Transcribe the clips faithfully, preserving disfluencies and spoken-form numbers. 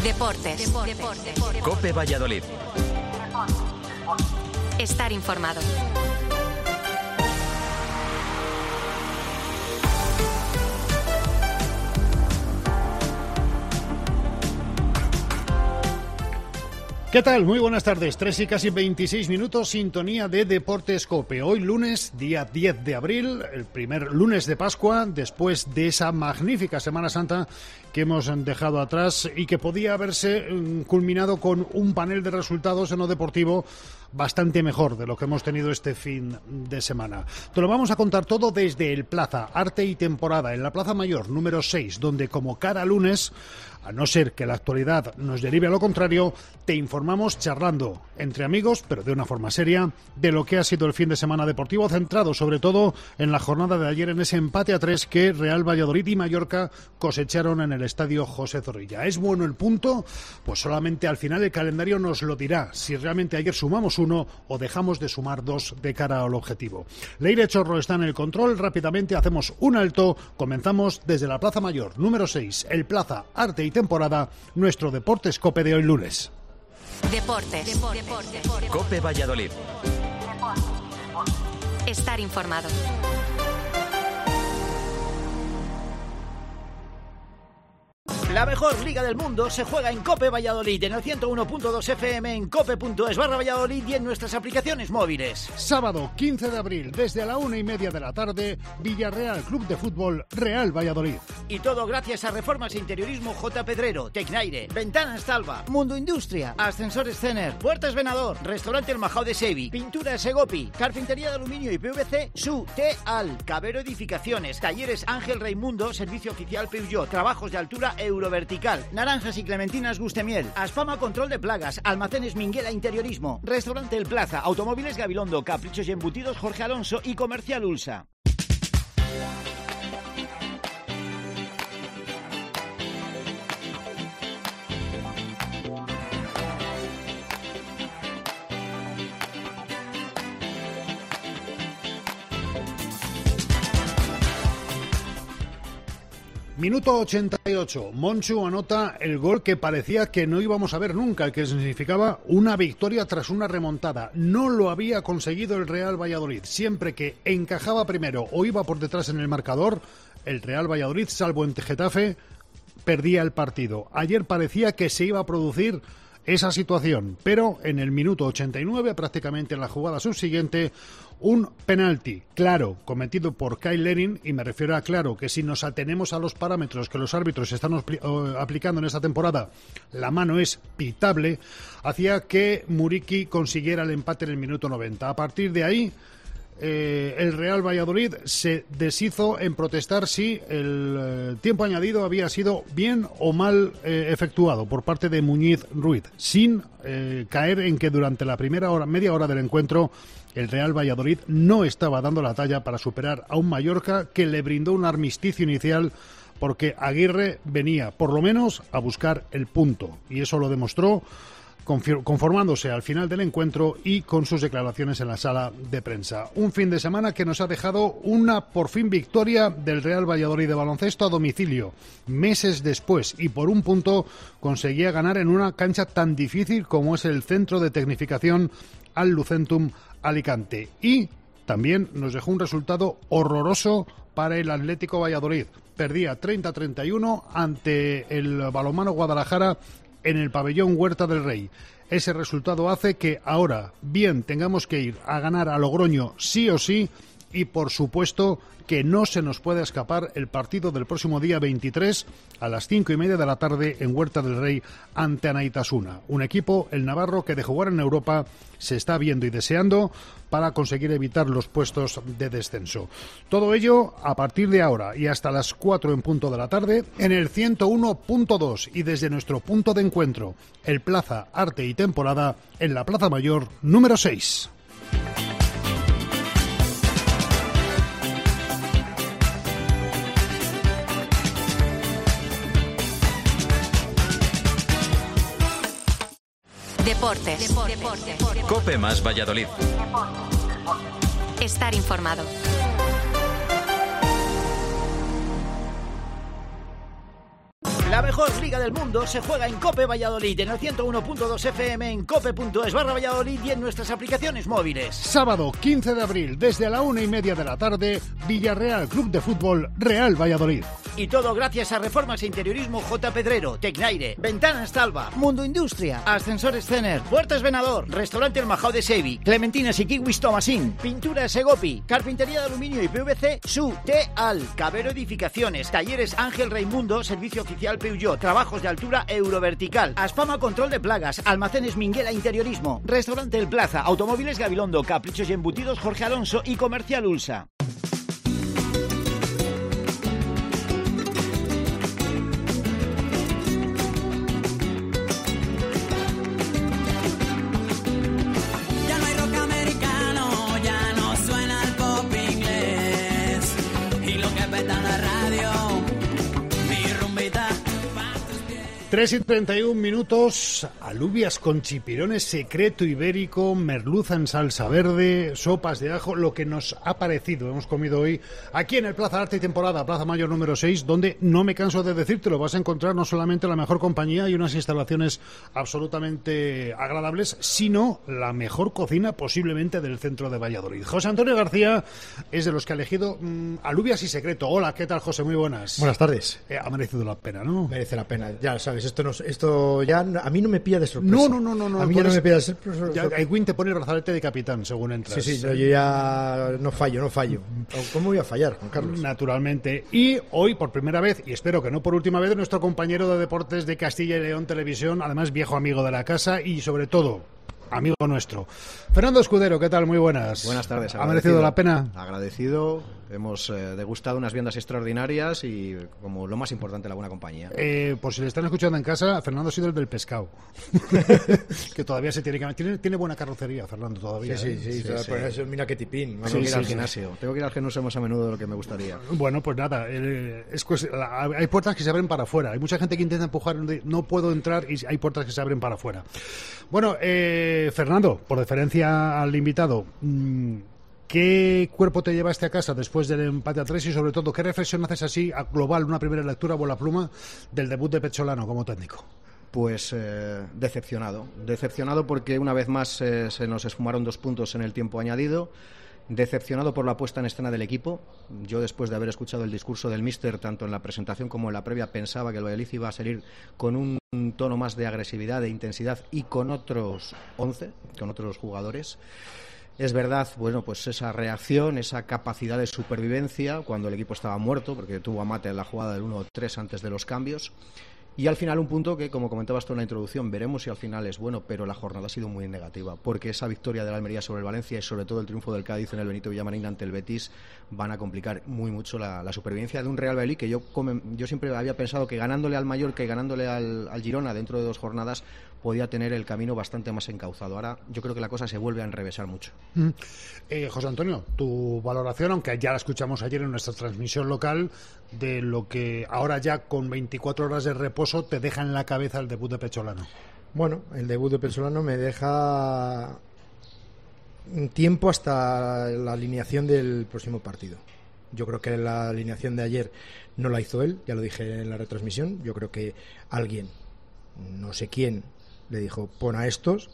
Deportes. Deportes. COPE Valladolid. Estar informado. ¿Qué tal? Muy buenas tardes. Tres y casi veintiséis minutos, sintonía de Deportes COPE. Hoy lunes, día diez de abril, el primer lunes de Pascua, después de esa magnífica Semana Santa que hemos dejado atrás y que podía haberse culminado con un panel de resultados en lo deportivo bastante mejor de lo que hemos tenido este fin de semana. Te lo vamos a contar todo desde el Plaza Arte y Temporada, en la Plaza Mayor número seis, donde como cada lunes, a no ser que la actualidad nos derive a lo contrario, te informamos charlando entre amigos, pero de una forma seria, de lo que ha sido el fin de semana deportivo, centrado sobre todo en la jornada de ayer, en ese empate a tres que Real Valladolid y Mallorca cosecharon en el estadio José Zorrilla. ¿Es bueno el punto? Pues solamente al final el calendario nos lo dirá, si realmente ayer sumamos uno o dejamos de sumar dos de cara al objetivo. Leire Chorro está en el control, rápidamente hacemos un alto, comenzamos desde la Plaza Mayor número seis, el Plaza Arte y Temporada, nuestro Deportes COPE de hoy lunes. Deportes. Deportes. Deportes. COPE Valladolid. Estar informado. La mejor liga del mundo se juega en COPE Valladolid, en el ciento uno punto dos F M, en cope.es barra Valladolid y en nuestras aplicaciones móviles. Sábado quince de abril, desde la una y media de la tarde, Villarreal Club de Fútbol Real Valladolid. Y todo gracias a Reformas e Interiorismo J. Pedrero, Tecnaire, Ventanas Talva, Mundo Industria, Ascensores Cener, Puertas Venador, Restaurante El Majao de Sevi, Pintura Segopi, Carpintería de Aluminio y P V C, Su, Teal, Cabero Edificaciones, Talleres Ángel Raimundo, Servicio Oficial Peugeot, Trabajos de Altura Euro Vertical, Naranjas y Clementinas Gustemiel, Aspama Control de Plagas, Almacenes Minguela Interiorismo, Restaurante El Plaza, Automóviles Gabilondo, Caprichos y Embutidos Jorge Alonso y Comercial Ulsa. Minuto ochenta y ocho, Monchu anota el gol que parecía que no íbamos a ver nunca, el que significaba una victoria tras una remontada. No lo había conseguido el Real Valladolid. Siempre que encajaba primero o iba por detrás en el marcador, el Real Valladolid, salvo en Getafe, perdía el partido. Ayer parecía que se iba a producir esa situación, pero en el minuto ochenta y nueve, prácticamente en la jugada subsiguiente, un penalti claro cometido por Kyle Lenin, y me refiero a claro que si nos atenemos a los parámetros que los árbitros están apl- aplicando en esta temporada, la mano es pitable, hacía que Muriqui consiguiera el empate en el minuto noventa. A partir de ahí, Eh, el Real Valladolid se deshizo en protestar si el eh, tiempo añadido había sido bien o mal eh, efectuado por parte de Muñiz Ruiz, sin eh, caer en que durante la primera hora, media hora del encuentro, el Real Valladolid no estaba dando la talla para superar a un Mallorca que le brindó un armisticio inicial, porque Aguirre venía por lo menos a buscar el punto, y eso lo demostró conformándose al final del encuentro y con sus declaraciones en la sala de prensa. Un fin de semana que nos ha dejado una por fin victoria del Real Valladolid de baloncesto a domicilio, meses después, y por un punto conseguía ganar en una cancha tan difícil como es el Centro de Tecnificación al Lucentum Alicante. Y también nos dejó un resultado horroroso para el Atlético Valladolid. Perdía treinta a treinta y uno ante el Balonmano Guadalajara en el pabellón Huerta del Rey. Ese resultado hace que ahora bien tengamos que ir a ganar a Logroño sí o sí, y por supuesto que no se nos puede escapar el partido del próximo día veintitrés a las cinco y media de la tarde en Huerta del Rey ante Anaitasuna. Un equipo, el navarro, que de jugar en Europa se está viendo y deseando para conseguir evitar los puestos de descenso. Todo ello a partir de ahora y hasta las cuatro en punto de la tarde en el ciento uno punto dos y desde nuestro punto de encuentro, el Plaza Arte y Temporada, en la Plaza Mayor número seis. Deportes. Deportes. COPE más Valladolid. Estar informado. La mejor liga del mundo se juega en COPE Valladolid, en el ciento uno punto dos F M, en cope punto es barra Valladolid y en nuestras aplicaciones móviles. Sábado quince de abril, desde la una y media de la tarde, Villarreal Club de Fútbol Real Valladolid. Y todo gracias a Reformas e Interiorismo J. Pedrero, Tecnaire, Ventanas Talva, Mundo Industria, Ascensores Cener, Puertas Venador, Restaurante El Majao de Sevi, Clementinas y Kiwis Tomasín, Pintura Segopi, Carpintería de Aluminio y P V C, Su, T-Al, Cabero Edificaciones, Talleres Ángel Raimundo, Servicio Oficial Peugeot, Trabajos de Altura Eurovertical, Aspama Control de Plagas, Almacenes Minguela Interiorismo, Restaurante El Plaza, Automóviles Gabilondo, Caprichos y Embutidos Jorge Alonso y Comercial Ulsa. tres y treinta y un minutos, alubias con chipirones, secreto ibérico, merluza en salsa verde, sopas de ajo, lo que nos ha parecido. Hemos comido hoy aquí en el Plaza Arte y Temporada, Plaza Mayor número seis, donde no me canso de decírtelo, vas a encontrar no solamente la mejor compañía y unas instalaciones absolutamente agradables, sino la mejor cocina posiblemente del centro de Valladolid. José Antonio García es de los que ha elegido mmm, alubias y secreto. Hola, ¿qué tal, José? Muy buenas. Buenas tardes. Eh, ha merecido la pena, ¿no? Merece la pena, ya sabes. Esto, no, esto ya a mí no me pilla de sorpresa. No, no, no, no. no a mí ya no me pilla de sorpresa. Edwin te pone el brazalete de capitán según entras. Sí, sí, yo ya no fallo, no fallo. ¿Cómo voy a fallar, Juan Carlos? Naturalmente. Y hoy, por primera vez, y espero que no por última vez, nuestro compañero de deportes de Castilla y León Televisión, además viejo amigo de la casa y sobre todo amigo nuestro. Fernando Escudero, ¿qué tal? Muy buenas. Buenas tardes. ¿Ha merecido la pena? Agradecido. Hemos eh, degustado unas viandas extraordinarias y, como lo más importante, la buena compañía. Eh, por si le están escuchando en casa, Fernando ha sido el del pescado. Que todavía se tiene que... Tiene, tiene buena carrocería, Fernando, todavía. Sí, sí, ¿eh? sí. sí, sí, sí. Pues eso, mira qué tipín. Tengo sí, que ir sí, al gimnasio. Sí. Tengo que ir al gimnasio más a menudo de lo que me gustaría. Bueno, pues nada. Eh, es, pues, la, hay puertas que se abren para afuera. Hay mucha gente que intenta empujar, no puedo entrar, y hay puertas que se abren para afuera. Bueno, eh, Fernando, por deferencia al invitado, mmm, ¿qué cuerpo te llevaste a casa después del empate a tres y, sobre todo, qué reflexión haces así, a global, una primera lectura, bola pluma, del debut de Pecholano como técnico? Pues eh, decepcionado. Decepcionado porque, una vez más, eh, se nos esfumaron dos puntos en el tiempo añadido. Decepcionado por la puesta en escena del equipo. Yo, después de haber escuchado el discurso del míster, tanto en la presentación como en la previa, pensaba que el Valladolid iba a salir con un tono más de agresividad, de intensidad y con otros once, con otros jugadores. Es verdad, bueno, pues esa reacción, esa capacidad de supervivencia cuando el equipo estaba muerto, porque tuvo a mate en la jugada del uno tres antes de los cambios. Y al final un punto que, como comentabas tú en la introducción, veremos si al final es bueno, pero la jornada ha sido muy negativa, porque esa victoria de la Almería sobre el Valencia y sobre todo el triunfo del Cádiz en el Benito Villamarín ante el Betis van a complicar muy mucho la, la supervivencia de un Real Valladolid que yo, come, yo siempre había pensado que ganándole al Mallorca y ganándole al, al Girona dentro de dos jornadas podía tener el camino bastante más encauzado. Ahora yo creo que la cosa se vuelve a enrevesar mucho. Mm. Eh, José Antonio, tu valoración, aunque ya la escuchamos ayer en nuestra transmisión local, de lo que ahora ya con veinticuatro horas de reposo te deja en la cabeza el debut de Pecholano. Bueno, el debut de Pecholano me deja un tiempo hasta la alineación del próximo partido. Yo creo que la alineación de ayer no la hizo él, ya lo dije en la retransmisión. Yo creo que alguien, no sé quién, le dijo, pon a estos.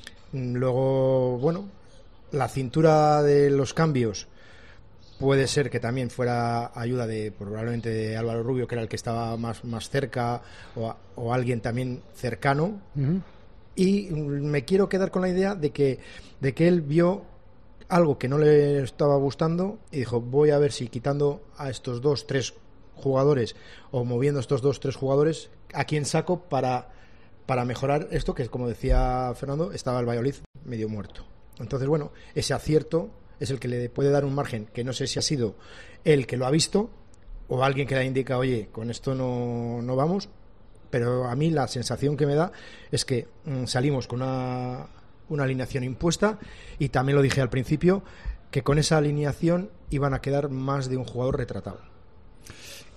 Luego, bueno, la cintura de los cambios puede ser que también fuera ayuda de probablemente de Álvaro Rubio, que era el que estaba más, más cerca, o, a, o alguien también cercano. Uh-huh. Y me quiero quedar con la idea de que, de que él vio algo que no le estaba gustando y dijo, voy a ver si quitando a estos dos, tres jugadores o moviendo a estos dos, tres jugadores, a quién saco para, para mejorar esto, que como decía Fernando, estaba el Valladolid medio muerto. Entonces, bueno, ese acierto es el que le puede dar un margen, que no sé si ha sido él que lo ha visto o alguien que le indica, oye, con esto no, no vamos, pero a mí la sensación que me da es que mmm, salimos con una, una alineación impuesta, y también lo dije al principio, que con esa alineación iban a quedar más de un jugador retratado.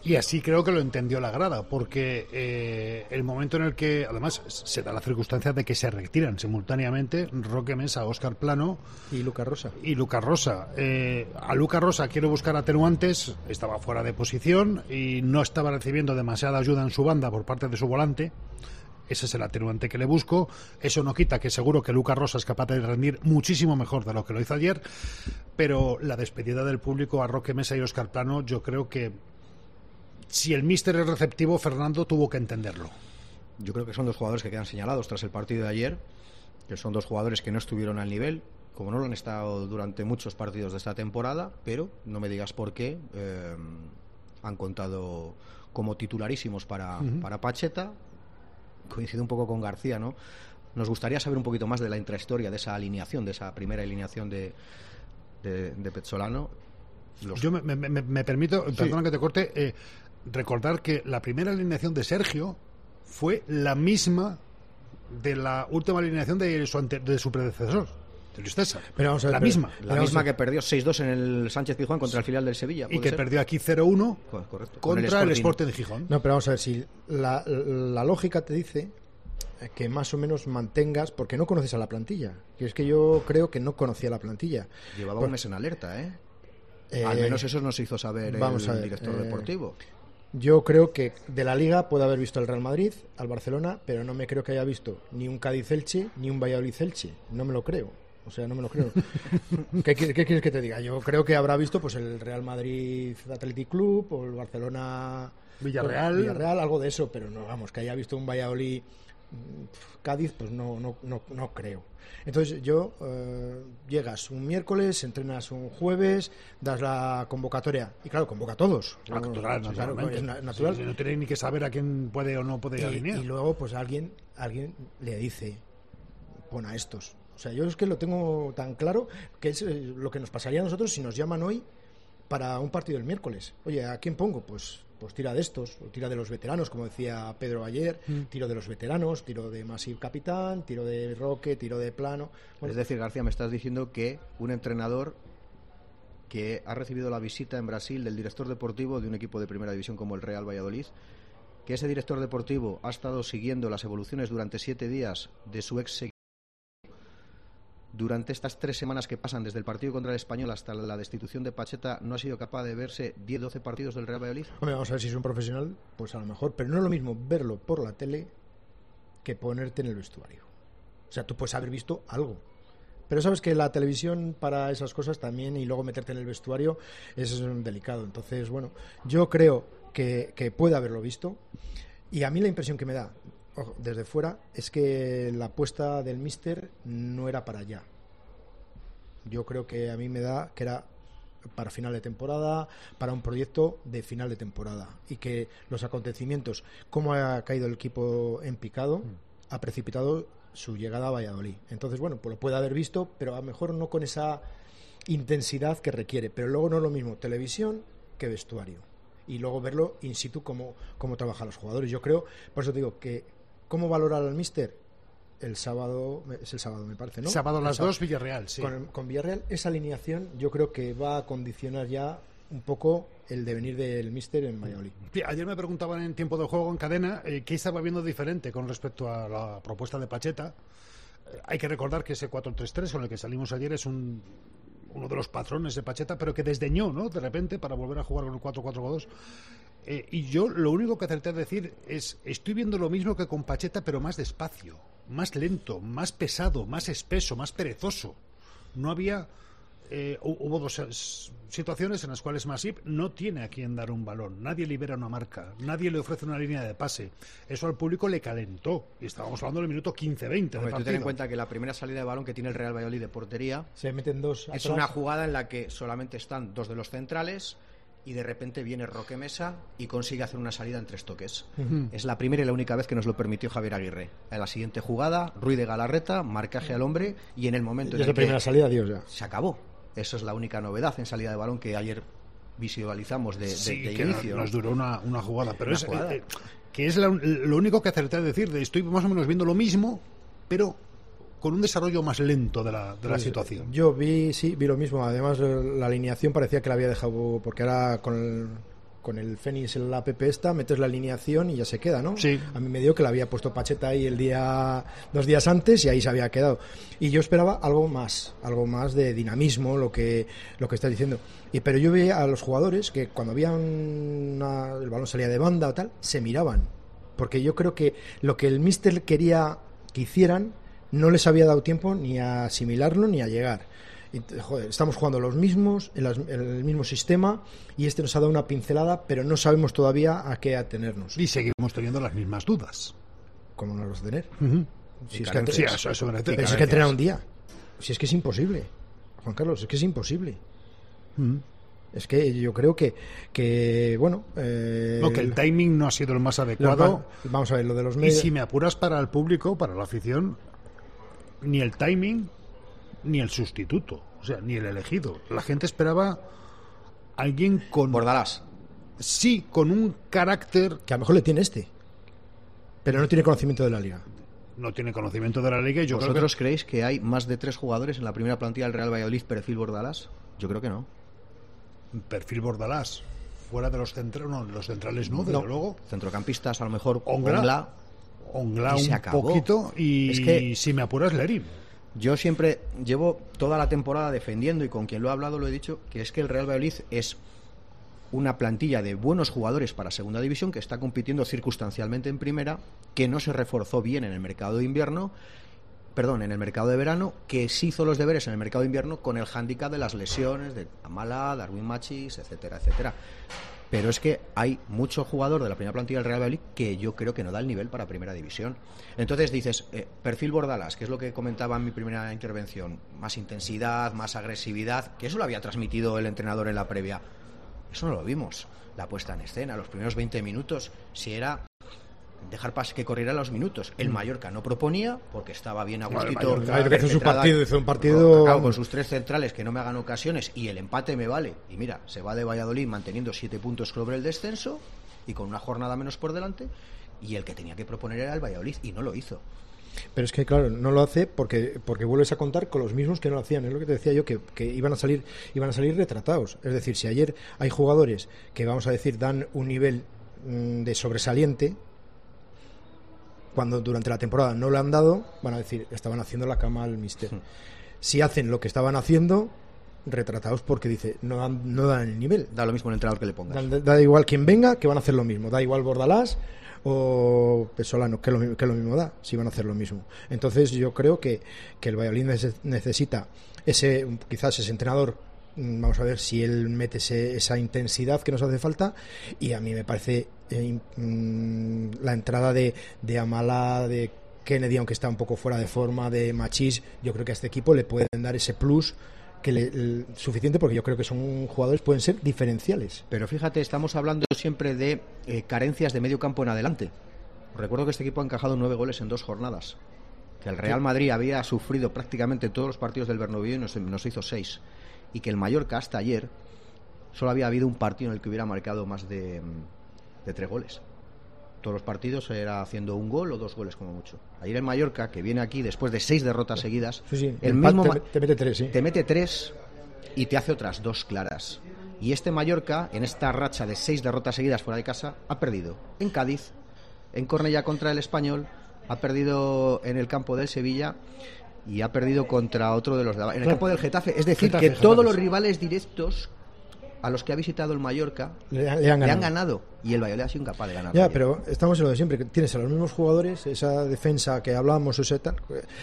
Y así creo que lo entendió la grada, porque eh, el momento en el que, además, se da la circunstancia de que se retiran simultáneamente Roque Mesa, Óscar Plano y Lucas Rosa. Y Lucas Rosa. Eh, a Lucas Rosa quiero buscar atenuantes, estaba fuera de posición y no estaba recibiendo demasiada ayuda en su banda por parte de su volante. Ese es el atenuante que le busco. Eso no quita que seguro que Lucas Rosa es capaz de rendir muchísimo mejor de lo que lo hizo ayer, pero la despedida del público a Roque Mesa y Óscar Plano, yo creo que si el míster es receptivo, Fernando tuvo que entenderlo. Yo creo que son dos jugadores que quedan señalados tras el partido de ayer, que son dos jugadores que no estuvieron al nivel, como no lo han estado durante muchos partidos de esta temporada, pero no me digas por qué eh, han contado como titularísimos para, uh-huh. para Pacheta. Coincide un poco con García, ¿no? Nos gustaría saber un poquito más de la intrahistoria, de esa alineación, de esa primera alineación de, de, de Pezzolano. Los... Yo me, me, me, me permito, sí. perdona que te corte, eh, recordar que la primera alineación de Sergio fue la misma de la última alineación de su, ante, de su predecesor, de Luis César. Pero vamos a ver, la pero, misma. La misma que perdió seis dos en el Sánchez Pizjuán contra el filial del Sevilla. Y que ser? perdió aquí cero uno Correcto. contra el Sporting de Gijón. No, pero vamos a ver, si la, la lógica te dice que más o menos mantengas, porque no conoces a la plantilla. Y es que yo creo que no conocía la plantilla. Llevaba Por, un mes en alerta, ¿eh? Eh, Al menos eso nos hizo saber vamos el a ver, director eh, deportivo. Yo creo que de la Liga puede haber visto el Real Madrid, al Barcelona, pero no me creo que haya visto ni un Cádiz-Elche, ni un Valladolid-Elche. No me lo creo. O sea, no me lo creo. ¿Qué, qué, ¿Qué quieres que te diga? Yo creo que habrá visto pues el Real Madrid Athletic Club o el Barcelona Villarreal. Villarreal, algo de eso, pero no, vamos, que haya visto un Valladolid Cádiz, pues no, no, no, no creo. Entonces yo, eh, llegas un miércoles, entrenas un jueves, das la convocatoria, y claro, convoca a todos. Natural, no, claro, es natural. Sí, no tiene ni que saber a quién puede o no puede y, alinear. Y luego, pues alguien, alguien le dice, pon a estos. O sea, yo es que lo tengo tan claro que es lo que nos pasaría a nosotros si nos llaman hoy para un partido el miércoles. Oye, ¿a quién pongo? Pues pues tira de estos, o tira de los veteranos, como decía Pedro ayer, mm. tiro de los veteranos, tiro de Masip capitán, tiro de Roque, tiro de Plano. Bueno, es decir, García, me estás diciendo que un entrenador que ha recibido la visita en Brasil del director deportivo de un equipo de primera división como el Real Valladolid, que ese director deportivo ha estado siguiendo las evoluciones durante siete días de su ex equipo, durante estas tres semanas que pasan desde el partido contra el Español hasta la destitución de Pacheta, no ha sido capaz de verse diez doce partidos del Real Valladolid. Hombre, vamos a ver si es un profesional, pues a lo mejor, pero no es lo mismo verlo por la tele que ponerte en el vestuario. O sea, tú puedes haber visto algo, pero sabes que la televisión para esas cosas también, y luego meterte en el vestuario es delicado. Entonces, bueno, yo creo que, que puede haberlo visto, y a mí la impresión que me da desde fuera es que la apuesta del míster no era para allá. Yo creo que a mí me da que era para final de temporada, para un proyecto de final de temporada, y que los acontecimientos, cómo ha caído el equipo en picado, ha precipitado su llegada a Valladolid. Entonces, bueno, pues lo puede haber visto, pero a lo mejor no con esa intensidad que requiere. Pero luego no es lo mismo televisión que vestuario, y luego verlo in situ cómo, cómo trabajan los jugadores. Yo creo, por eso digo que ¿cómo valorar al míster? El sábado, es el sábado me parece, ¿no? Sábado a las sábado, dos, Villarreal, sí. Con, con Villarreal, esa alineación yo creo que va a condicionar ya un poco el devenir del míster en Valladolid. Sí, ayer me preguntaban en tiempo de juego en cadena eh, qué estaba viendo diferente con respecto a la propuesta de Pacheta. Eh, hay que recordar que ese cuatro tres tres con el que salimos ayer es un uno de los patrones de Pacheta, pero que desdeñó, ¿no?, de repente, para volver a jugar con el cuatro cuatro dos. Eh, y yo lo único que acerté a decir es, estoy viendo lo mismo que con Pacheta, pero más despacio, más lento, más pesado, más espeso, más perezoso. No había... Eh, hubo dos situaciones en las cuales Masip no tiene a quien dar un balón, nadie libera una marca, nadie le ofrece una línea de pase. Eso al público le calentó, y estábamos hablando del minuto quince veinte. Tú ten en cuenta que la primera salida de balón que tiene el Real Valladolid de portería se meten dos es atrás. Una jugada en la que solamente están dos de los centrales y de repente viene Roque Mesa y consigue hacer una salida en tres toques. Uh-huh. Es la primera y la única vez que nos lo permitió Javier Aguirre. En la siguiente jugada, Ruiz de Galarreta, marcaje al hombre, y en el momento y en el la primera que salida, Dios, ya se acabó. Eso es la única novedad en salida de balón que ayer visualizamos de, sí, de, de que inicio. Nos duró una, una jugada, pero una es jugada. Eh, que es la, lo único que acerté a decir. De, estoy más o menos viendo lo mismo, pero con un desarrollo más lento de la, de la pues, situación. Yo vi, sí, vi lo mismo. Además, la alineación parecía que la había dejado, porque ahora con el, con el Fénix en la app esta, metes la alineación y ya se queda, ¿no? Sí. A mí me dio que la había puesto Pacheta ahí el día, dos días antes y ahí se había quedado. Y yo esperaba algo más, algo más de dinamismo, lo que, lo que estás diciendo. Y, pero yo veía a los jugadores que cuando había una, el balón salía de banda o tal, se miraban. Porque yo creo que lo que el míster quería que hicieran no les había dado tiempo ni a asimilarlo ni a llegar. Y, joder, estamos jugando los mismos, en, las, en el mismo sistema, y este nos ha dado una pincelada, pero no sabemos todavía a qué atenernos. Y seguimos teniendo las mismas dudas. ¿Cómo no los tener? Uh-huh. Si es que, sí, eso, eso me pero si es que entrenar un día. Si es que es imposible. Juan Carlos, es que es imposible. Uh-huh. Es que yo creo que, que bueno... Eh, no, que el timing no ha sido el más adecuado. Los, vamos a ver, lo de los medios... Y si me apuras, para el público, para la afición, ni el timing, ni el sustituto. O sea, ni el elegido. La gente esperaba alguien con... Bordalás. Sí, con un carácter... Que a lo mejor le tiene este. Pero no tiene conocimiento de la liga. No tiene conocimiento de la liga y yo ¿Vosotros creo que... creéis que hay más de tres jugadores en la primera plantilla del Real Valladolid perfil Bordalás? Yo creo que no. Perfil Bordalás. Fuera de los centrales, no, los centrales no, desde no. luego. Centrocampistas, a lo mejor Ongla. Ongla un acabó. poquito y es que si me apuras, Lerín. Yo siempre llevo toda la temporada defendiendo, y con quien lo he hablado lo he dicho, que es que el Real Valladolid es una plantilla de buenos jugadores para segunda división que está compitiendo circunstancialmente en primera, que no se reforzó bien en el mercado de invierno, perdón, en el mercado de verano, que sí hizo los deberes en el mercado de invierno con el hándicap de las lesiones de Amala, Darwin Machis, etcétera, etcétera. Pero es que hay mucho jugador de la primera plantilla del Real Valladolid que yo creo que no da el nivel para primera división. Entonces dices, eh, perfil Bordalás, que es lo que comentaba en mi primera intervención, más intensidad, más agresividad, que eso lo había transmitido el entrenador en la previa. Eso no lo vimos. La puesta en escena, los primeros veinte minutos, si era dejar que corriera los minutos. El Mallorca no proponía porque estaba bien a gustito. Bueno, Mallorca hizo su partido, hizo un partido con, con sus tres centrales que no me hagan ocasiones y el empate me vale. Y mira, se va de Valladolid manteniendo siete puntos sobre el descenso y con una jornada menos por delante, y el que tenía que proponer era el Valladolid y no lo hizo. Pero es que claro, no lo hace porque porque vuelves a contar con los mismos que no lo hacían. Es lo que te decía yo, que, que iban a salir iban a salir retratados. Es decir, si ayer hay jugadores que, vamos a decir, dan un nivel mmm, de sobresaliente, cuando durante la temporada no lo han dado, van a decir, estaban haciendo la cama al míster. Sí. Si hacen lo que estaban haciendo, retratados porque dice, no dan, no dan el nivel. Da lo mismo el entrenador que le pongas. Da, da igual quien venga, que van a hacer lo mismo. Da igual Bordalás o Pesolano, que lo, que lo mismo da, si van a hacer lo mismo. Entonces yo creo que, que el Valladolid necesita ese, quizás ese entrenador, vamos a ver si él mete ese, esa intensidad que nos hace falta, y a mí me parece eh, mm, la entrada de, de Amala, de Kennedy, aunque está un poco fuera de forma, de Machís, yo creo que a este equipo le pueden dar ese plus que le, el, suficiente, porque yo creo que son jugadores, pueden ser diferenciales. Pero fíjate, estamos hablando siempre de eh, carencias de medio campo en adelante. Recuerdo que este equipo ha encajado nueve goles en dos jornadas, que el Real Madrid había sufrido prácticamente todos los partidos del Bernabéu y nos, nos hizo seis, y que el Mallorca hasta ayer solo había habido un partido en el que hubiera marcado más de, de tres goles. Todos los partidos era haciendo un gol o dos goles como mucho. Ayer el Mallorca, que viene aquí después de seis derrotas seguidas, sí, sí. el el mismo te, te mete tres, ¿sí? te mete tres y te hace otras dos claras. Y este Mallorca, en esta racha de seis derrotas seguidas fuera de casa, ha perdido en Cádiz, en Cornellá contra el Español, ha perdido en el campo del Sevilla y ha perdido contra otro de los de en el claro. campo del Getafe. Es decir, Getafe, que Getafe, todos Getafe. los rivales directos a los que ha visitado el Mallorca le, le, han, ganado. le han ganado, y el Valladolid ha sido incapaz de ganar. Ya, pero estamos en lo de siempre, que tienes a los mismos jugadores, esa defensa que hablamos, ese tal,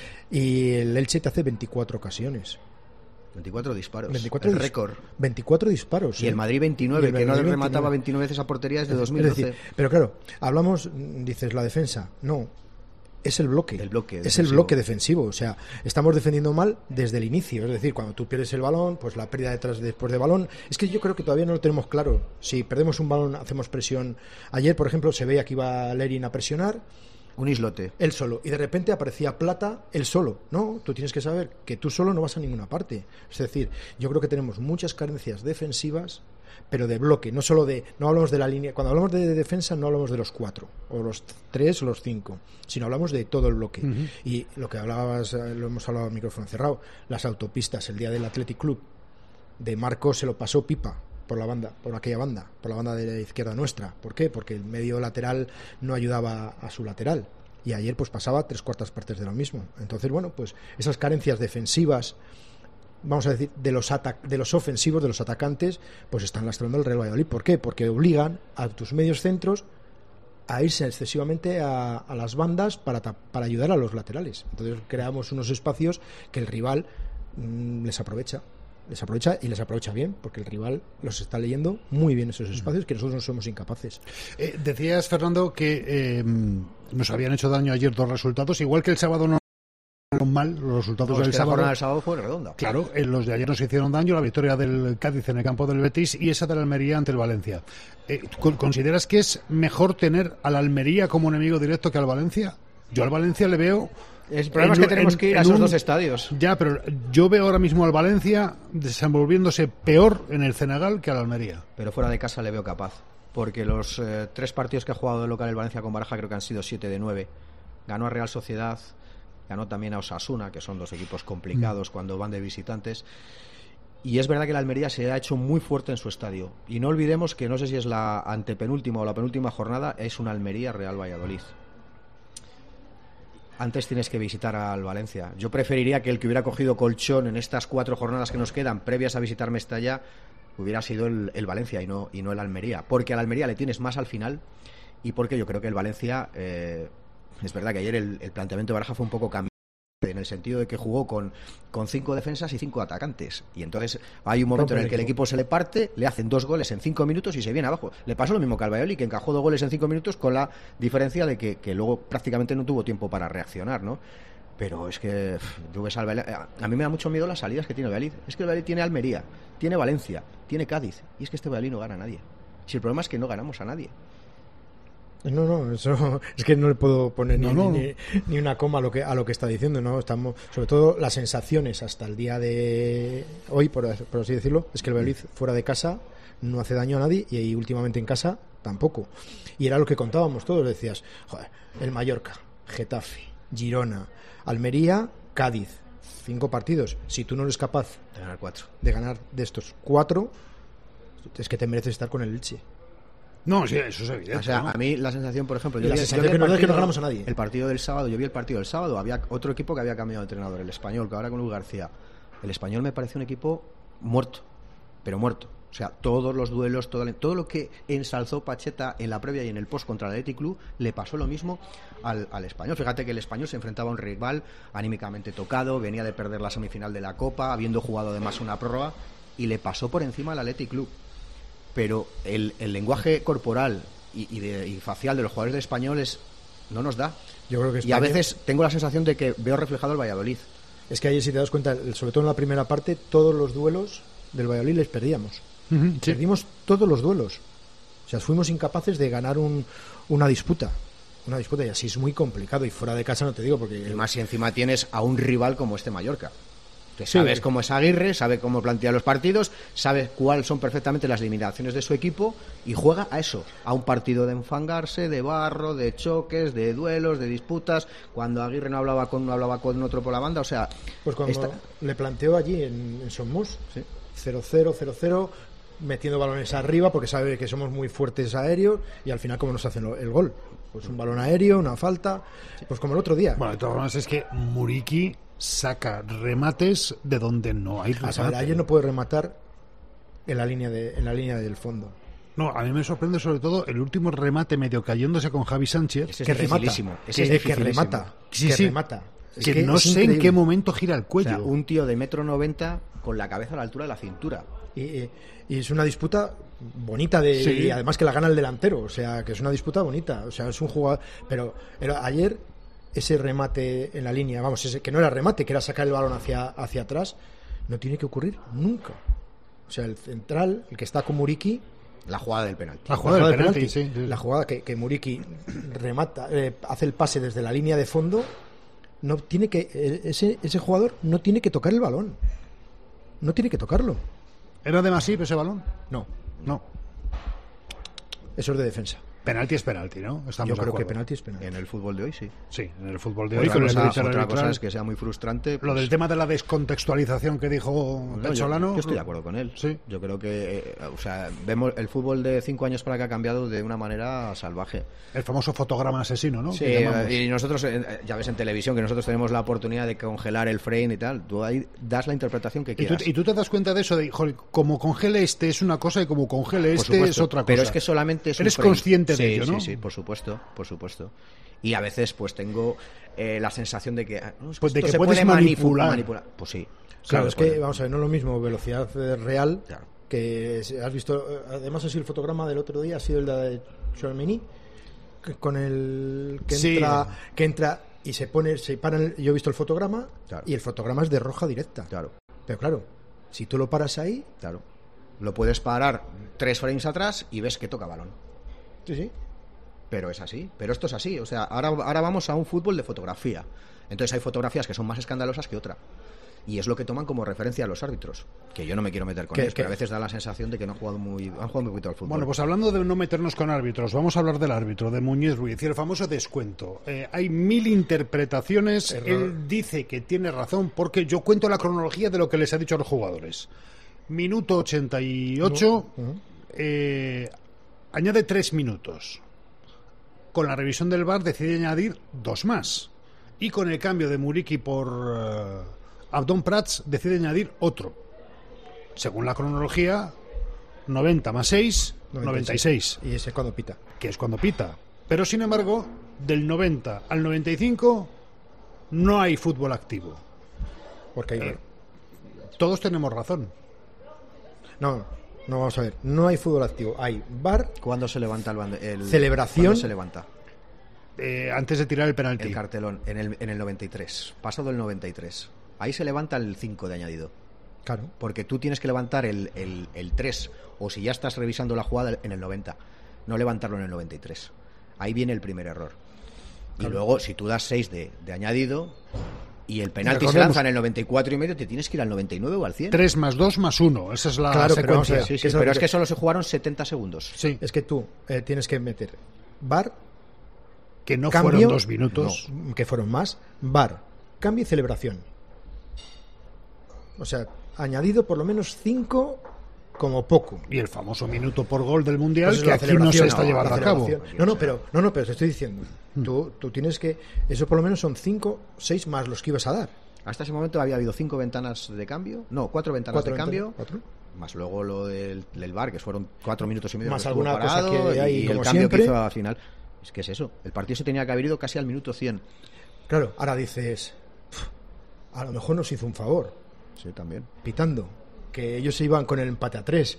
y el Elche te hace veinticuatro ocasiones. veinticuatro disparos, veinticuatro el dis- récord. veinticuatro disparos. Y ¿eh? el Madrid veintinueve, el que no le remataba veintinueve veces a portería desde dos mil doce. Es decir, pero claro, hablamos, dices, la defensa. No, es el bloque. El bloque es el bloque defensivo. O sea, estamos defendiendo mal desde el inicio. Es decir, cuando tú pierdes el balón, pues la pérdida detrás después de balón. Es que yo creo que todavía no lo tenemos claro. Si perdemos un balón, hacemos presión. Ayer, por ejemplo, se veía que iba Lerin a presionar. Un islote. Él solo. Y de repente aparecía Plata, él solo. No, tú tienes que saber que tú solo no vas a ninguna parte. Es decir, yo creo que tenemos muchas carencias defensivas, pero de bloque. No solo de... No hablamos de la línea... Cuando hablamos de defensa no hablamos de los cuatro, o los tres, o los cinco, sino hablamos de todo el bloque. Uh-huh. Y lo que hablabas, lo hemos hablado al micrófono cerrado, las autopistas, el día del Athletic Club, de Marcos se lo pasó pipa, por la banda, por aquella banda, por la banda de la izquierda nuestra. ¿Por qué? Porque el medio lateral no ayudaba a su lateral. Y ayer pues pasaba tres cuartas partes de lo mismo. Entonces, bueno, pues esas carencias defensivas, vamos a decir, de los ata- de los ofensivos, de los atacantes, pues están lastrando el Real Valladolid. ¿Por qué? Porque obligan a tus medios centros a irse excesivamente a, a las bandas para, ta- para ayudar a los laterales. Entonces creamos unos espacios que el rival mmm, les aprovecha. Les aprovecha y les aprovecha bien, porque el rival los está leyendo muy bien esos espacios, que nosotros no somos incapaces. Eh, decías, Fernando, que eh, nos habían hecho daño ayer dos resultados, igual que el sábado no fueron mal los resultados No, del es que sábado. la jornada del sábado fue redonda. Claro, eh, los de ayer nos hicieron daño, la victoria del Cádiz en el campo del Betis y esa del Almería ante el Valencia. Eh, ¿Consideras que es mejor tener al Almería como enemigo directo que al Valencia? Yo al Valencia le veo... El problema es que tenemos que ir a esos dos estadios. Ya, pero yo veo ahora mismo al Valencia desenvolviéndose peor en el Senegal que al Almería. Pero fuera de casa le veo capaz. Porque los eh, tres partidos que ha jugado de local el Valencia con Baraja creo que han sido siete de nueve. Ganó a Real Sociedad, ganó también a Osasuna, que son dos equipos complicados mm. cuando van de visitantes. Y es verdad que el Almería se ha hecho muy fuerte en su estadio. Y no olvidemos que no sé si es la antepenúltima o la penúltima jornada, es un Almería-Real Valladolid. Antes tienes que visitar al Valencia. Yo preferiría que el que hubiera cogido colchón en estas cuatro jornadas que nos quedan previas a visitar Mestalla hubiera sido el, el Valencia y no, y no el Almería. Porque al Almería le tienes más al final y porque yo creo que el Valencia... Eh, es verdad que ayer el, el planteamiento de Baraja fue un poco cambiado, en el sentido de que jugó con, con cinco defensas y cinco atacantes. Y entonces hay un momento en el que el equipo se le parte, le hacen dos goles en cinco minutos y se viene abajo. Le pasó lo mismo que al Valladolid, que encajó dos goles en cinco minutos con la diferencia de que, que luego prácticamente no tuvo tiempo para reaccionar, ¿no? Pero es que tú ves al Valladolid, a mí me da mucho miedo las salidas que tiene el Valladolid. Es que el Valladolid tiene Almería, tiene Valencia, tiene Cádiz, y es que este Valladolid no gana a nadie. Si el problema es que no ganamos a nadie. No, no, eso es que no le puedo poner ni, no, no. Ni, ni una coma a lo que a lo que está diciendo, ¿no? Estamos, sobre todo las sensaciones hasta el día de hoy, por, por así decirlo, es que el Valladolid fuera de casa no hace daño a nadie y, y últimamente en casa tampoco. Y era lo que contábamos todos, decías, joder, el Mallorca, Getafe, Girona, Almería, Cádiz, cinco partidos. Si tú no eres capaz de ganar cuatro, de ganar de estos cuatro, es que te mereces estar con el Elche. No, sí, eso es evidente. O sea, ¿no? a mí la sensación, por ejemplo, yo la vi, sensación yo vi que no partido, es que no ganamos a nadie. El partido del sábado, yo vi el partido del sábado, había otro equipo que había cambiado de entrenador, el Español, que ahora con Luis García. El Español me pareció un equipo muerto, pero muerto. O sea, todos los duelos, todo, todo lo que ensalzó Pacheta en la previa y en el post contra el Athletic Club, le pasó lo mismo al, al Español. Fíjate que el Español se enfrentaba a un rival anímicamente tocado, venía de perder la semifinal de la Copa, habiendo jugado además una prórroga, y le pasó por encima al Athletic Club. Pero el, el lenguaje corporal y, y, de, y facial de los jugadores de españoles no nos da. Yo creo que España... Y a veces tengo la sensación de que veo reflejado el Valladolid. Es que ayer, si te das cuenta, sobre todo en la primera parte, todos los duelos del Valladolid les perdíamos. Uh-huh, sí. Perdimos todos los duelos. O sea, fuimos incapaces de ganar un, una disputa. Una disputa y así es muy complicado. Y fuera de casa no te digo porque... Y más si encima tienes a un rival como este Mallorca. Que sabes sí. cómo es Aguirre, sabe cómo plantea los partidos, sabe cuáles son perfectamente las limitaciones de su equipo y juega a eso, a un partido de enfangarse, de barro, de choques, de duelos, de disputas. Cuando Aguirre no hablaba con uno, hablaba con otro por la banda, o sea... Pues cuando esta... le planteó allí en, en Somos, ¿sí? cero cero, cero cero, metiendo balones arriba porque sabe que somos muy fuertes aéreos y al final cómo nos hacen el gol. Pues un balón aéreo, una falta, pues como el otro día. Bueno, de todas formas es que Muriqui saca remates de donde no hay remate. A saber, ayer no puede rematar en la línea de en la línea del fondo. No, a mí me sorprende sobre todo el último remate medio cayéndose con Javi Sánchez. Ese es que remata, ese que, es que remata, sí, que sí. remata. Es que, que no sé increíble. En qué momento gira el cuello. O sea, un tío de metro noventa con la cabeza a la altura de la cintura. Y, y, y es una disputa bonita de, sí. y además que la gana el delantero, o sea, que es una disputa bonita, o sea, es un jugador, pero, pero ayer ese remate en la línea, vamos, ese que no era remate, que era sacar el balón hacia hacia atrás, no tiene que ocurrir nunca. O sea, el central, el que está con Muriqui, la jugada del penalti. La jugada, la jugada del penalti, penalti sí, sí. La jugada que, que Muriqui remata, eh, hace el pase desde la línea de fondo, no tiene que ese ese jugador no tiene que tocar el balón. No tiene que tocarlo. ¿Era de Masip ese balón? No. No. Eso es de defensa. Penalti es penalti, ¿no? Estamos Yo de creo acuerdo. que penalti es penalti. En el fútbol de hoy, sí. Sí, en el fútbol de hoy. Otra, con el cosa, árbitro otra cosa arbitral. es que sea muy frustrante. Lo pues, del tema de la descontextualización que dijo no, Pezzolano. yo, yo estoy de acuerdo con él. Sí. Yo creo que, eh, o sea, vemos el fútbol de cinco años para acá ha cambiado de una manera salvaje. El famoso fotograma asesino, ¿no? Sí, Que llamamos. y nosotros, eh, ya ves en televisión que nosotros tenemos la oportunidad de congelar el frame y tal. Tú ahí das la interpretación que ¿Y tú, quieras. y tú te das cuenta de eso, de, joder, como congele este es una cosa y como congele Por este supuesto, es otra cosa. Pero es que solamente es un Eres frame. consciente de Sí, ello, ¿no? Sí, sí, por supuesto, por supuesto. Y a veces pues tengo eh, la sensación de que, ah, no, es que Pues de esto que se puedes puede manipu- manipular. manipular. Pues sí. Claro, se es que, puede. vamos a ver, no es lo mismo velocidad eh, real, Claro. que es- has visto, eh, además ha sido el fotograma del otro día, ha sido el de Chouameni, que con el que Sí. entra, que entra y se pone, se para, en el- yo he visto el fotograma, Claro. y el fotograma es de roja directa. Claro, Pero claro, si tú lo paras ahí, claro. Lo puedes parar tres frames atrás y ves que toca balón. sí, sí. Pero es así, pero esto es así. O sea, ahora, ahora vamos a un fútbol de fotografía. Entonces hay fotografías que son más escandalosas que otra. Y es lo que toman como referencia a los árbitros. Que yo no me quiero meter con Que- ellos, que- pero a veces da la sensación de que no han jugado muy, han jugado muy poquito al fútbol. Bueno, pues hablando de no meternos con árbitros, vamos a hablar del árbitro, de Muñiz Ruiz, y el famoso descuento. Eh, hay mil interpretaciones. Error. Él dice que tiene razón porque yo cuento la cronología de lo que les ha dicho a los jugadores. Minuto ochenta y ocho, Ujú. eh, añade tres minutos. Con la revisión del V A R decide añadir dos más. Y con el cambio de Muriqui por eh, Abdón Prats decide añadir otro. Según la cronología, noventa más seis, noventa y seis, Y ese es cuando pita. que es cuando pita. Pero sin embargo, del noventa al noventa y cinco no hay fútbol activo. Porque hay... Eh, Todos tenemos razón. No, no, vamos a ver. No hay fútbol activo. Hay V A R, ¿Cuándo se levanta el, bande- el Celebración. ¿Cuándo se levanta Eh, antes de tirar el penalti. el cartelón? En el, en el noventa y tres. Pasado el noventa y tres. Ahí se levanta el cinco de añadido. claro. Porque tú tienes que levantar el, el, el tres, o si ya estás revisando la jugada, en el noventa. No levantarlo en el noventa y tres. Ahí viene el primer error. Y luego, si tú das seis de, de añadido y el penalti se Recordemos- lanza en el noventa y cuatro y medio, te tienes que ir al noventa y nueve o al cien. tres más dos más uno. Esa es la Claro, pero vamos a secuencia. ver. Sí, sí, ¿Qué es lo pero que- es que solo se jugaron setenta segundos. Sí, Es que tú eh, tienes que meter V A R, que no cambio, fueron dos minutos. no, que fueron más, V A R, cambio y celebración. O sea, añadido por lo menos cinco como poco. Y el famoso minuto por gol del Mundial, Pues es que la aquí no celebración, se está no, llevando la a cabo. celebración. No, no, pero, no, no, pero te estoy diciendo. Tú, tú tienes que. Eso por lo menos son cinco, seis más los que ibas a dar. Hasta ese momento había habido cinco ventanas de cambio. No, cuatro ventanas Cuatro de cambio. ventanas, cuatro. Más luego lo del, del V A R, que fueron cuatro minutos y medio. Más que estuvo alguna cosa parado, que hay, y el como cambio siempre. que hizo al final. Es que es eso. El partido se tenía que haber ido casi al minuto cien. Claro, ahora dices. "Pf, a lo mejor nos hizo un favor, Sí, también. pitando. Que ellos se iban con el empate a tres.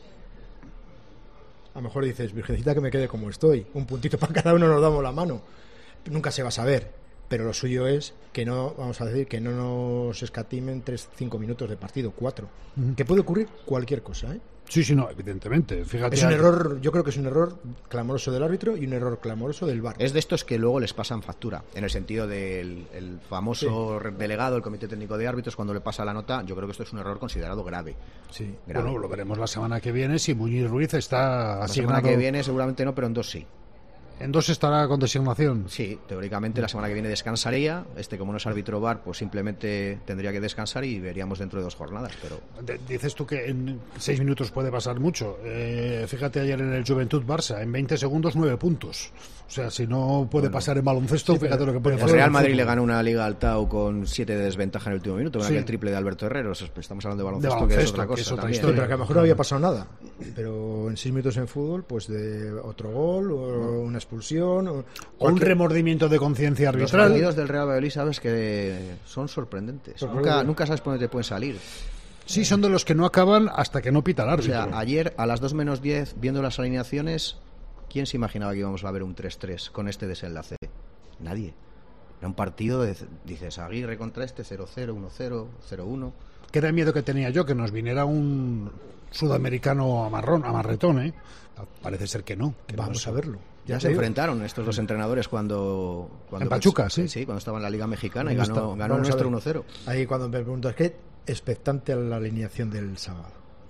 A lo mejor dices, virgencita, que me quede como estoy. Un puntito para cada uno, nos damos la mano. Nunca se va a saber. Pero lo suyo es que no, vamos a decir, que no nos escatimen tres, cinco minutos de partido, cuatro. Que puede ocurrir cualquier cosa, ¿eh? Sí, sí, no, evidentemente. Fíjate. Es un error, yo creo que es un error clamoroso del árbitro y un error clamoroso del V A R. Es de estos que luego les pasan factura, en el sentido del el famoso delegado, el Comité Técnico de Árbitros, cuando le pasa la nota. Yo creo que esto es un error considerado grave. Sí. grave. Bueno, lo veremos la semana que viene si Muñiz Ruiz está La asignado. semana que viene seguramente no, pero en dos sí. En dos estará con designación. Sí, teóricamente la semana que viene descansaría. Este, como no es árbitro V A R, pues simplemente tendría que descansar y veríamos dentro de dos jornadas. Pero De- Dices tú que en seis minutos puede pasar mucho. Eh, fíjate ayer en el Juventud Barça, en veinte segundos nueve puntos. O sea, si no puede pasar en baloncesto, fíjate lo que puede el pasar. Real en Madrid fútbol. le ganó una liga al Tau con siete de desventaja en el último minuto, con Sí. aquel triple de Alberto Herrero. Estamos hablando de baloncesto, baloncesto, que es otra que cosa. es otra también. Sí, historia. pero que a lo mejor no había pasado nada. Pero en seis minutos en fútbol, pues de otro gol, o una expulsión, o, O un cualquier- remordimiento de conciencia Los arbitral. partidos del Real Valladolid sabes que son sorprendentes. Sorprendente. Nunca, nunca sabes por dónde te pueden salir. Sí, son de los que no acaban hasta que no pita el O árbitro. sea, ayer a las dos menos diez, viendo las alineaciones, ¿quién se imaginaba que íbamos a ver un tres tres con este desenlace? Nadie. Era un partido, de, dices, Aguirre contra este, cero cero, uno cero, cero uno. Que era el miedo que tenía yo, que nos viniera un sudamericano amarrón, amarretón, ¿eh? Parece ser que no. que no Vamos es- a verlo. Ya te se digo. enfrentaron estos dos entrenadores cuando... cuando En Pachuca, sí. Sí, cuando estaba en la Liga Mexicana y Vamos ganó, a- ganó vamos a nuestro ver. uno cero. Ahí cuando me preguntas, ¿qué expectante a la alineación del sábado?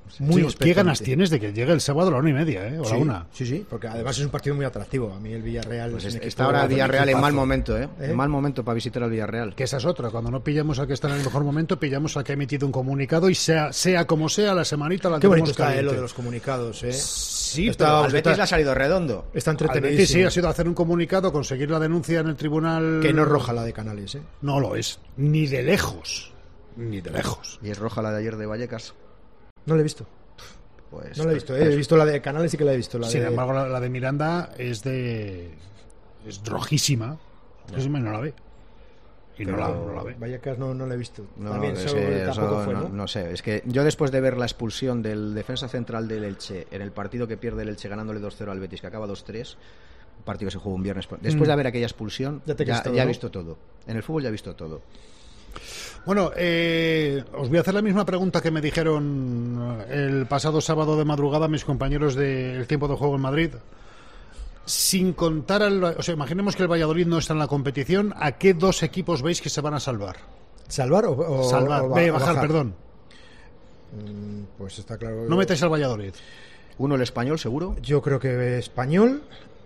Muy Sí, ¿qué ganas expectante. tienes de que llegue el sábado a la una y media, eh? O Sí, la una? sí, sí, porque además es un partido muy atractivo. A mí el Villarreal Pues es un este- equipo- está ahora un Villarreal en mal equipazo. momento, ¿eh? ¿Eh? En mal momento para visitar al Villarreal. Que esa es otra. Cuando no pillamos al que está en el mejor momento, pillamos al que ha emitido un comunicado y sea, sea como sea, la semanita la Qué bonito tenemos está eh, caliente. lo de los comunicados, ¿eh? Sí, Está- pero Al al Betis Betis, le ha salido redondo. Está al Betis sí entretenidísimo. ha sido hacer un comunicado, conseguir la denuncia en el tribunal... Que no es roja la de Canales, ¿eh? No lo es. Ni de lejos. Ni de lejos. Y es roja la de ayer de Vallecas. No la he visto. Pues, No la he visto, ¿eh? He visto la de Canales, sí que la he visto. La Sin de... embargo, la, la de Miranda es de... es rojísima. Rojísima y no la ve. Y no la, no la ve. Vallecas no, no la he visto. No, También es eso que tampoco eso fue, no, ¿no? no sé, es que yo después de ver la expulsión del defensa central del Elche en el partido que pierde el Elche ganándole dos cero al Betis, que acaba dos tres, un partido que se jugó un viernes, después de ver aquella expulsión, Ya te ya, crees todo, ya he ¿no? visto todo. En el fútbol ya he visto todo. Bueno, eh, os voy a hacer la misma pregunta que me dijeron el pasado sábado de madrugada mis compañeros del Tiempo de Juego en Madrid. Sin contar al... O sea, imaginemos que el Valladolid no está en la competición. ¿A qué dos equipos veis que se van a salvar? ¿Salvar o, o- Salvar, o ba- ve, o bajar, perdón. Mm, Pues está claro. No metáis al Valladolid. Uno el español, seguro. Yo creo que Español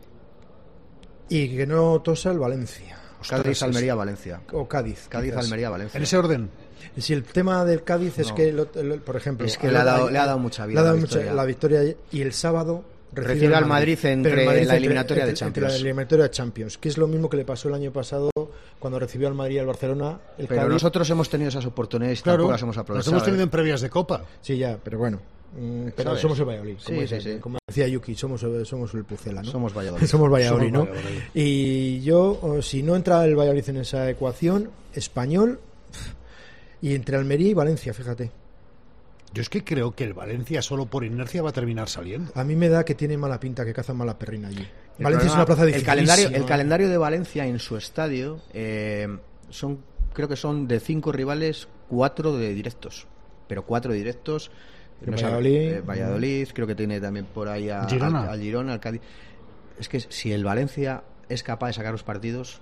y que no tosa el Valencia. Cádiz, Almería, Valencia. O Cádiz. Cádiz, quizás. Almería, Valencia. En ese orden. Si el tema del Cádiz es No. que, lo- lo- por ejemplo... Es que hay- le ha dado- hay- le ha dado mucha vida le ha dado la mucha- victoria. la victoria y el sábado Recibe al Madrid entre Pero el la eliminatoria de entre- Champions. entre la eliminatoria de Champions, que es lo mismo que le pasó el año pasado cuando recibió al Madrid y al Barcelona. El Pero Cádiz- nosotros hemos tenido esas oportunidades y Claro, tampoco las hemos las aprovechado. hemos tenido ¿eh? en previas de Copa. Sí, ya, pero bueno. Mm, Pero ¿Sabes? somos el Valladolid. Como, Sí, dice- sí, sí. como decía Yuki, somos, somos el Pucela, ¿no? Somos Valladolid. Somos Valladolid, Somos ¿no? Valladolid. Y yo, o si no entra el Valladolid en esa ecuación, Español y entre Almería y Valencia, fíjate. Yo es que creo que el Valencia solo por inercia va a terminar saliendo. A mí me da que tiene mala pinta, que cazan mala perrina allí. El Valencia es problema- una plaza el difícil. calendario, el calendario de Valencia en su estadio eh, son, creo que son de cinco rivales, cuatro de directos. Pero cuatro de directos. El No sé, Valladolid. eh, Valladolid, creo que tiene también por ahí a, Girona. al, al Girona, al Cádiz. Es que si el Valencia es capaz de sacar los partidos,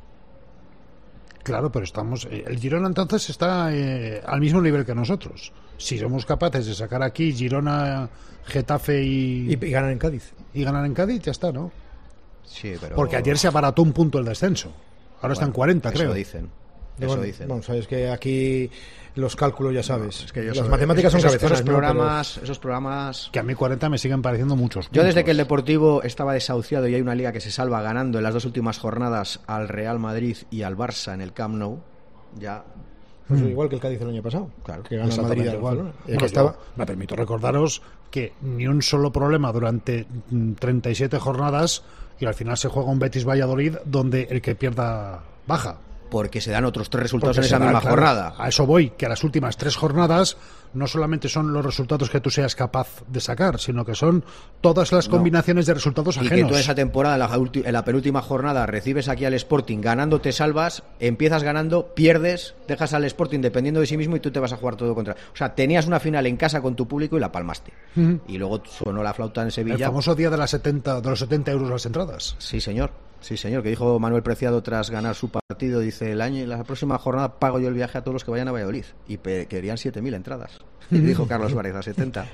Claro, pero estamos. eh, El Girona entonces está eh, al mismo nivel que nosotros. Si somos capaces de sacar aquí Girona, Getafe y, Y, y ganan en Cádiz. y ganar en Cádiz, ya está, ¿no? sí, pero... Porque ayer se abarató un punto el descenso. Ahora está en cuarenta, eso creo. dicen. Y Eso bueno, dicen. Bueno, sabes que aquí los cálculos, ya sabes. Es que yo las soy- matemáticas son esos, cabezonas, esos ¿no? Pero- programas, esos programas Que a mí cuarenta me siguen pareciendo muchos. Yo desde puntos. que el Deportivo estaba desahuciado y hay una liga que se salva ganando en las dos últimas jornadas al Real Madrid y al Barça en el Camp Nou, ya Pues igual que el Cádiz el año pasado. Claro, que ganó el Madrid y al igual. Barcelona. Y No, que yo estaba... me permito recordaros que ni un solo problema durante mm, treinta y siete jornadas y al final se juega un Betis Valladolid donde el que pierda baja. porque se dan otros tres resultados Porque en esa se da, misma claro, jornada. A eso voy, que a las últimas tres jornadas no solamente son los resultados que tú seas capaz de sacar, sino que son todas las No. combinaciones de resultados Y ajenos. que tú en esa temporada, en la, ulti- en la penúltima jornada, recibes aquí al Sporting ganando, te salvas, empiezas ganando, pierdes, dejas al Sporting dependiendo de sí mismo y tú te vas a jugar todo contra. O sea, tenías una final en casa con tu público y la palmaste. Ujú. Y luego sonó la flauta en El Sevilla. famoso día de, las setenta, de los setenta euros las entradas. Sí, señor. Sí, señor, que dijo Manuel Preciado tras ganar su partido, dice, el año la próxima jornada pago yo el viaje a todos los que vayan a Valladolid. Y pe- querían siete mil entradas. Y dijo Carlos Várez a setenta.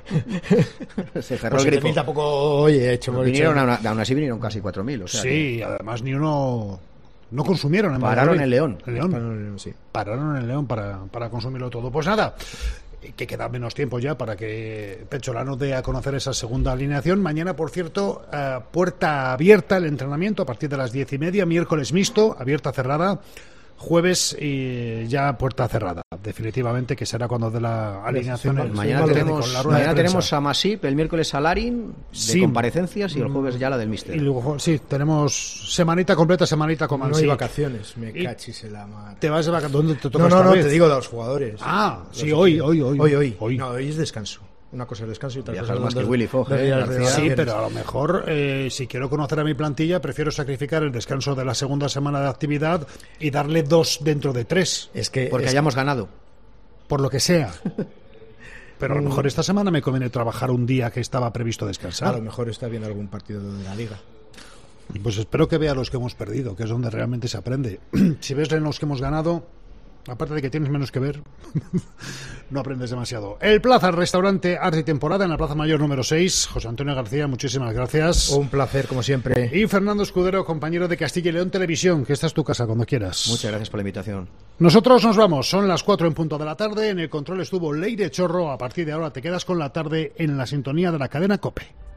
Se cerró Pues el grifo. siete mil tampoco, oye, hecho por Vinieron hecho. a una- aún así vinieron casi cuatro mil. O sea Sí, que y además ni uno... No consumieron en pararon Valladolid. en León. En León. Pararon, sí. Pararon en León para, para consumirlo todo. Pues nada, que queda menos tiempo ya para que Pecholano dé a conocer esa segunda alineación. Mañana, por cierto, eh, puerta abierta el entrenamiento a partir de las diez y media, miércoles mixto, abierta, cerrada, jueves y ya puerta cerrada, definitivamente, que será cuando dé la alineación. el- Mañana el- tenemos, con la rueda de mañana prensa. tenemos a Masip, el miércoles a Larin, de Sí. comparecencias, y el jueves ya la del Míster. Y luego, sí, tenemos semanita completa, semanita con No hay Mansip. vacaciones, me Y- cachis en la mar. ¿Te vas de vacaciones? ¿Dónde te toca No, no, esta no, vez? te digo de los jugadores. Ah, Los- sí, hoy, hoy, hoy. Hoy, hoy. Hoy. No, hoy es descanso. Una cosa es descanso y otra Viajas cosa más son que dos- Willy Fogg, dos ¿eh, días de García? Sí, vacaciones. pero a lo mejor, eh, si quiero conocer a mi plantilla, prefiero sacrificar el descanso de la segunda semana de actividad y darle dos dentro de tres, Es que Porque es- hayamos ganado. por lo que sea. Pero a lo mejor esta semana me conviene trabajar un día que estaba previsto a descansar. lo mejor está viendo algún partido de la liga. Pues espero que vea los que hemos perdido, que es donde realmente se aprende. Si ves en los que hemos ganado, aparte de que tienes menos que ver, no aprendes demasiado. El Plaza, restaurante Arte y Temporada en la Plaza Mayor número seis. José Antonio García, muchísimas gracias. Un placer, como siempre. Y Fernando Escudero, compañero de Castilla y León Televisión, que esta es tu casa cuando quieras. Muchas gracias por la invitación. Nosotros nos vamos, son las cuatro en punto de la tarde. En el control estuvo Leire Chorro. A partir de ahora te quedas con la tarde en la sintonía de la cadena COPE.